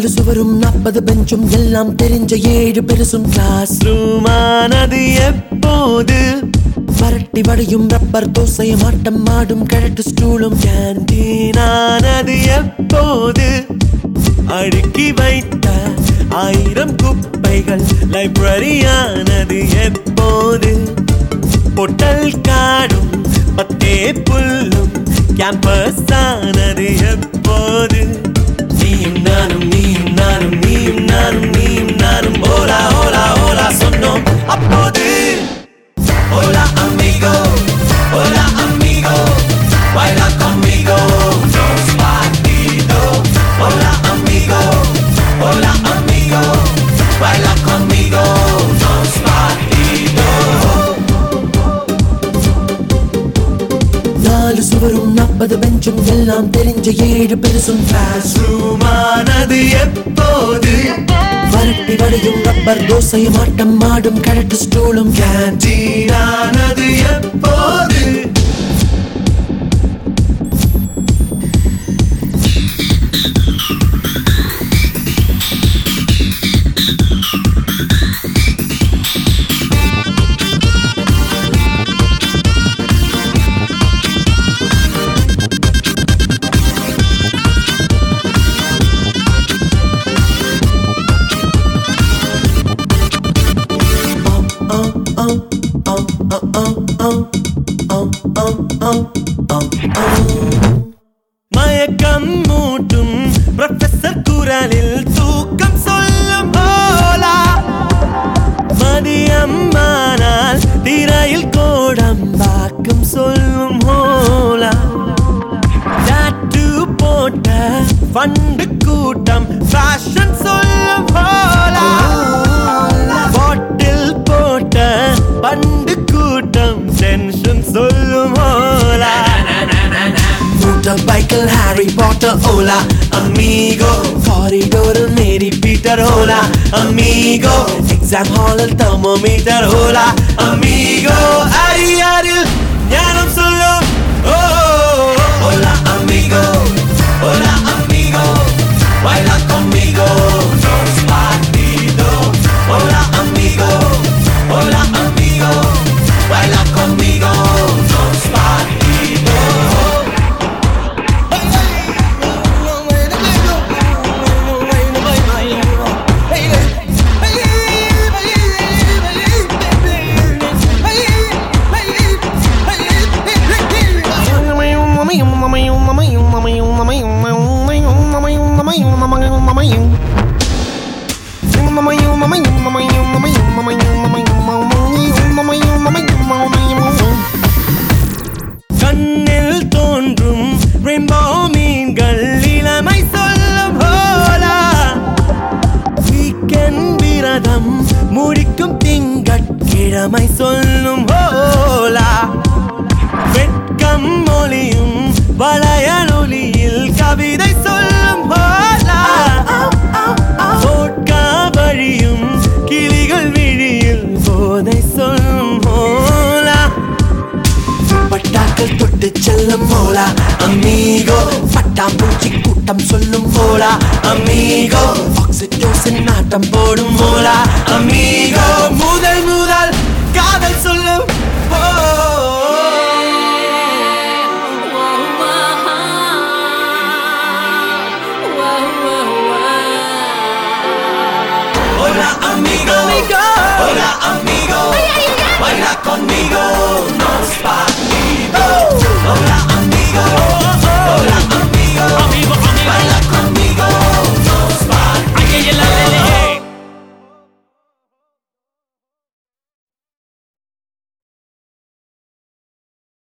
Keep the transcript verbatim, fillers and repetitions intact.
நாலு சுவரும் நாற்பது பெஞ்சும் எல்லாம் தெரிஞ்ச ஏழு பெருசும் கிளாஸ் ரூமானது எப்போது வரட்டி வடையும் ரப்பர் தோசையும் ஆட்டம் ஆடும் கிழட்டு ஸ்டூலும் கேண்டீனானது எப்போது அடுக்கி வைத்த ஆயிரம் குப்பைகள் லைப்ரரியானது எப்போது பொட்டல் காடும் பத்தே புல்லும் கேம்பஸ் ஆனது எப்போது நீயும் நானும் நீயும் நானும் நீயும் நானும் நீயும் நானும் ஓலா ஓலா ஓலா சொன்னோம் அப்போது Hola amigo, hola amigo, baila conmigo, dos partidos. Hola amigo, hola amigo, baila conmigo, dos partidos. நாலு சுவரும் நாற்பது பெஞ்சும் எல்லாம் தெரிஞ்ச ஏழு பெருசும் கிளாஸ் ரூமானது எப்போது வரட்டி வடையும் ரப்பர் தோசையும் ஆட்டம் ஆடும் கிழட்டு ஸ்டூலும் கேண்டீனானது எப்போது மயக்கம் மூட்டும் ப்ரொஃபசர் குரலில் தூக்கம் சொல்லும் போலா மதியம் ஆனால் திரையில் கோடம் பாக்கும் சொல்லும் போலா டாட்டூ போட்ட ஃபண்டு கூட்டம் ஃபேஷன் சொல்லும் போலா பாட்டில் போட்ட பண்டு கூட்டம் டென்ஷன் சொல்லும் போலா Motorbike Harry Potter hola amigo corridor Mary Peter hola amigo exam hall thermometer hola amigo ariyaril ஞானம் சொல்லும் oh hola amigo hola amigo baila conmigo dos partidos hola amigo hola amigo baila conmigo dos partidos கண்ணில் தோன்றும் rainbow மீன்கள் இளமை சொல்லும் போலா weekend விரதம் முடிக்கும் திங்கட்கிழமை சொல்லும் போலா வெட்கம் மொழியும் வளையலொலியில் கவிதை சொல்லும் போலா போட்கா வழியும் கிளிகள் விழியில் போதை சொல்லும் போலா பட்டாக்கள் தொட்டு செல்லும் போலா அமீகோ பட்டாம்பூச்சி கூட்டம் சொல்லும் போலா அமீகோ ஆக்சிடோசின் நாட்டம் போடும் போலா அமீகோ முதல் முதல் காதல் சொல்லும் Hola amigo, hola amigo, baila conmigo, nos va.